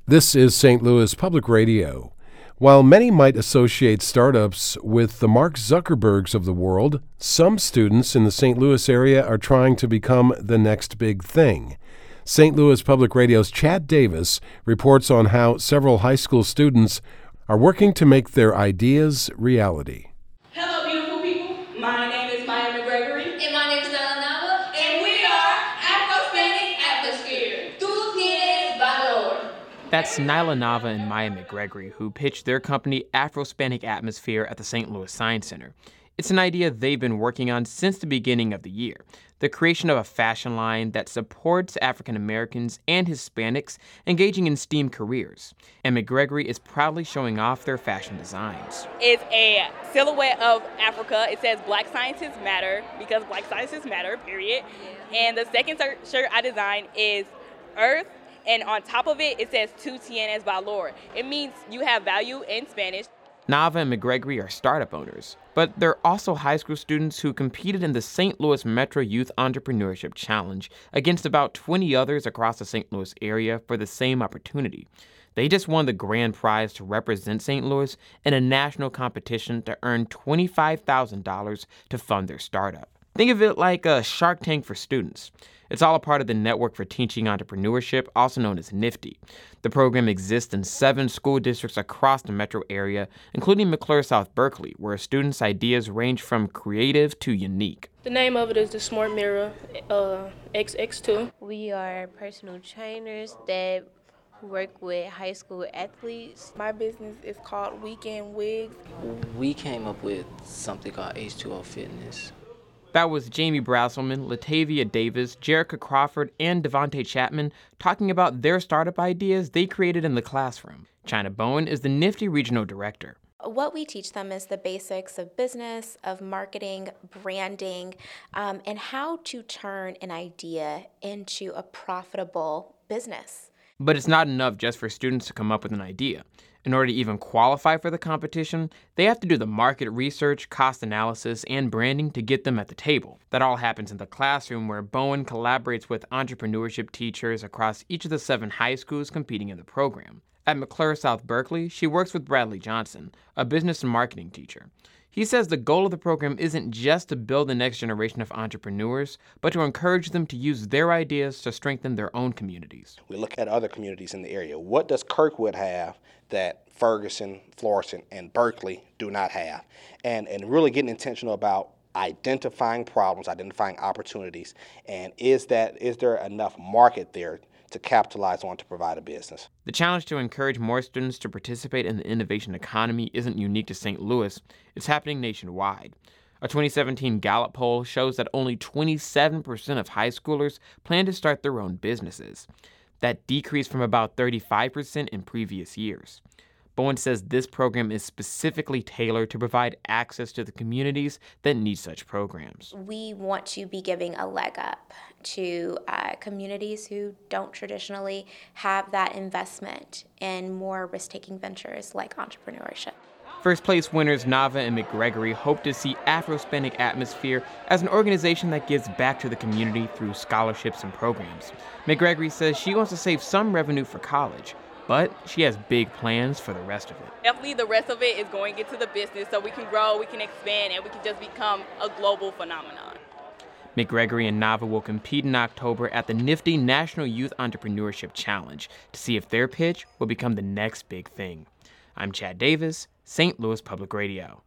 This is St. Louis Public Radio. While many might associate startups with the Mark Zuckerbergs of the world, some students in the St. Louis area are trying to become the next big thing. St. Louis Public Radio's Chad Davis reports on how several high school students are working to make their ideas reality. Hello, beautiful people. My name is Maya McGregory. And my name is Nala Nava. And we are Afro-Hispanic Atmosphere. Tú tienes valor. That's Nyla Nava and Maya McGregory, who pitched their company Afro-Hispanic Atmosphere at the St. Louis Science Center. It's an idea they've been working on since the beginning of the year, the creation of a fashion line that supports African Americans and Hispanics engaging in STEAM careers. And McGregory is proudly showing off their fashion designs. It's a silhouette of Africa. It says Black Scientists Matter because Black Scientists Matter, period. And the second shirt I designed is Earth. And on top of it, it says Tú tienes valor. It means you have value in Spanish. Nava and McGregory are startup owners, but they're also high school students who competed in the St. Louis Metro Youth Entrepreneurship Challenge against about 20 others across the St. Louis area for the same opportunity. They just won the grand prize to represent St. Louis in a national competition to earn $25,000 to fund their startup. Think of it like a Shark Tank for students. It's all a part of the Network for Teaching Entrepreneurship, also known as NIFTE. The program exists in 7 school districts across the metro area, including McClure South Berkeley, where students' ideas range from creative to unique. The name of it is the Smart Mirror XX2. We are personal trainers that work with high school athletes. My business is called Weekend Wigs. We came up with something called H2O Fitness. That was Jamie Brasselman, Latavia Davis, Jerica Crawford, and Devontae Chapman talking about their startup ideas they created in the classroom. China Bowen is the NIFTE Regional Director. What we teach them is the basics of business, of marketing, branding, and how to turn an idea into a profitable business. But it's not enough just for students to come up with an idea. In order to even qualify for the competition, they have to do the market research, cost analysis, and branding to get them at the table. That all happens in the classroom where Bowen collaborates with entrepreneurship teachers across each of the 7 high schools competing in the program. At McClure South Berkeley, she works with Bradley Johnson, a business and marketing teacher. He says the goal of the program isn't just to build the next generation of entrepreneurs, but to encourage them to use their ideas to strengthen their own communities. We look at other communities in the area. What does Kirkwood have that Ferguson, Florissant, and Berkeley do not have? And really getting intentional about identifying problems, identifying opportunities, and is there enough market there to capitalize on to provide a business? The challenge to encourage more students to participate in the innovation economy isn't unique to St. Louis. It's happening nationwide. A 2017 Gallup poll shows that only 27% of high schoolers plan to start their own businesses. That decreased from about 35% in previous years. Bowen says this program is specifically tailored to provide access to the communities that need such programs. We want to be giving a leg up to communities who don't traditionally have that investment in more risk-taking ventures like entrepreneurship. First place winners Nava and McGregory hope to see Afro-Hispanic Atmosphere as an organization that gives back to the community through scholarships and programs. McGregory says she wants to save some revenue for college, but she has big plans for the rest of it. Definitely the rest of it is going into the business so we can grow, we can expand, and we can just become a global phenomenon. McGregory and Nava will compete in October at the NIFTE National Youth Entrepreneurship Challenge to see if their pitch will become the next big thing. I'm Chad Davis, St. Louis Public Radio.